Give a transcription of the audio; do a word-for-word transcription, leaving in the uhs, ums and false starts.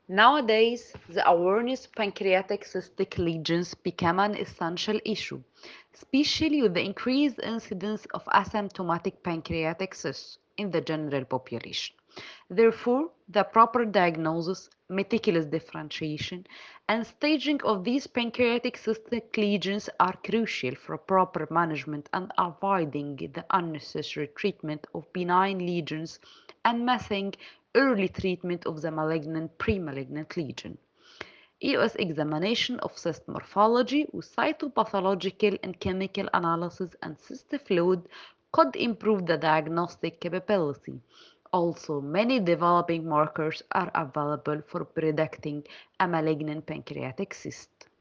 Nowadays, the awareness of pancreatic cystic lesions become an essential issue, especially with the increased incidence of asymptomatic pancreatic cysts in the general population. Therefore, the proper diagnosis, meticulous differentiation, and staging of these pancreatic cystic lesions are crucial for proper management and avoiding the unnecessary treatment of benign lesions and missing early treatment of the malignant pre-malignant lesion. E O S examination of cyst morphology with cytopathological and chemical analysis and cyst fluid could improve the diagnostic capability. Also, many developing markers are available for predicting a malignant pancreatic cyst.